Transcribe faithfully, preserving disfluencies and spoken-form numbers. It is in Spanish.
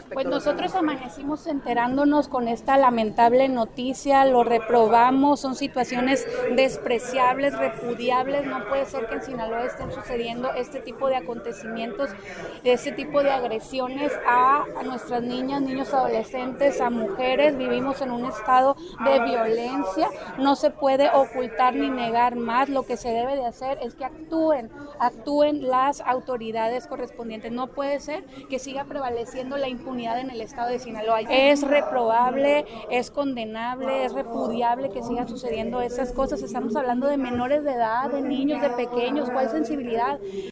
respecto? Pues nosotros amanecimos enterándonos con esta lamentable noticia, lo reprobamos, son situaciones despreciables, repudiables, no puede ser que en Sinaloa estén sucediendo este tipo de acontecimientos, este tipo de agresiones a, a nuestras niñas, niños, adolescentes, a mujeres. Vivimos en un estado de violencia, no se puede ocultar ni negar más. Lo que se debe de hacer es que actúen, actúen las autoridades correspondientes. No puede ser que siga prevaleciendo la impunidad en el estado de Sinaloa. Es reprobable, es condenable, es repudiable que sigan sucediendo esas cosas. Estamos hablando de menores de edad, de niños, de pequeños. ¿Cuál sensibilidad?